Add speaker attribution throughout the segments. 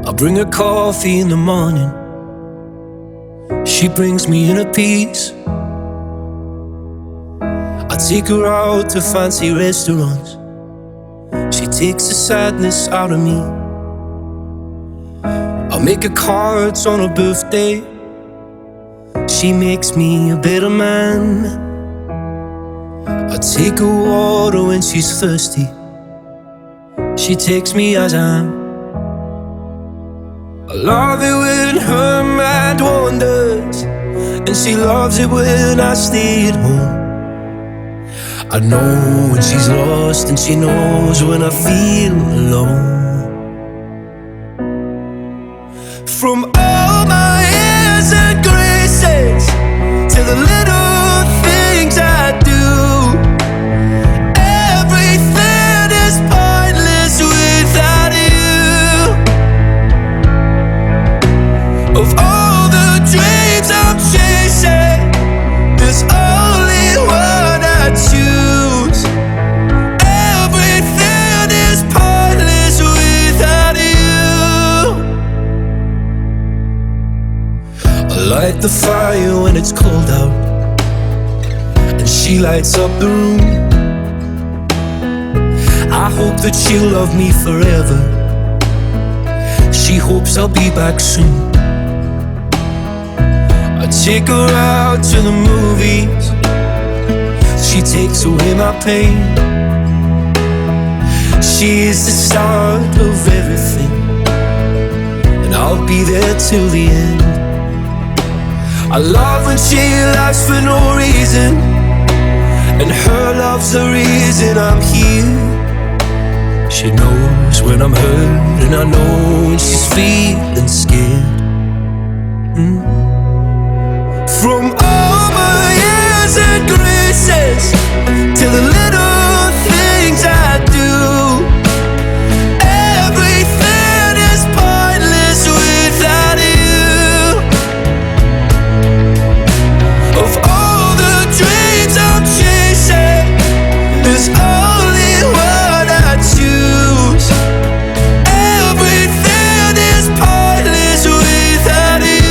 Speaker 1: I bring her coffee in the morning, she brings me inner peace. I take her out to fancy restaurants, she takes the sadness out of me. I make her cards on her birthday, she makes me a better man. I take her water when she's thirsty, she takes me as I am. I love it when her mind wanders, and she loves it when I stay at home. I know when she's lost, and she knows when I feel alone. From all my airs and graces to the little things I do, everything is pointless without you. Of all the dreams I'm chasing, there's only one I choose. Everything is pointless without you. I light the fire when it's cold out, and she lights up the room. I hope that she'll love me forever, she hopes I'll be back soon. I take her out to the movies, she takes away my pain. She is the start of everything, and I'll be there till the end. I love when she laughs for no reason, and her love's the reason I'm here. She knows when I'm hurt, and I know when she's feeling scared. From all my years and graces to the little things I do, everything is pointless without you. Of all the dreams I'm chasing, there's only one I choose. Everything is pointless without you.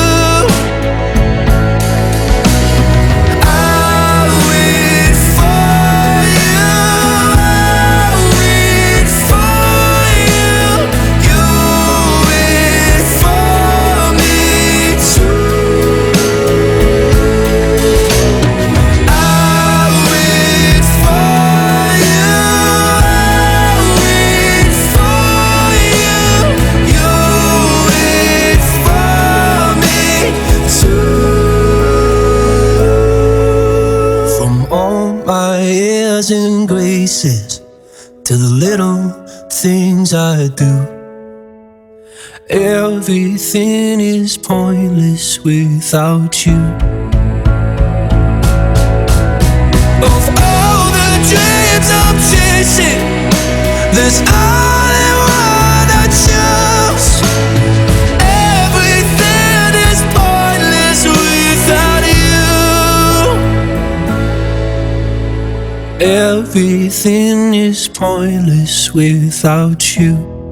Speaker 1: And graces to the little things I do, everything is pointless without you. Of all the dreams I'm chasing, there's only one I choose. Everything is pointless without you. Everything is pointless without you.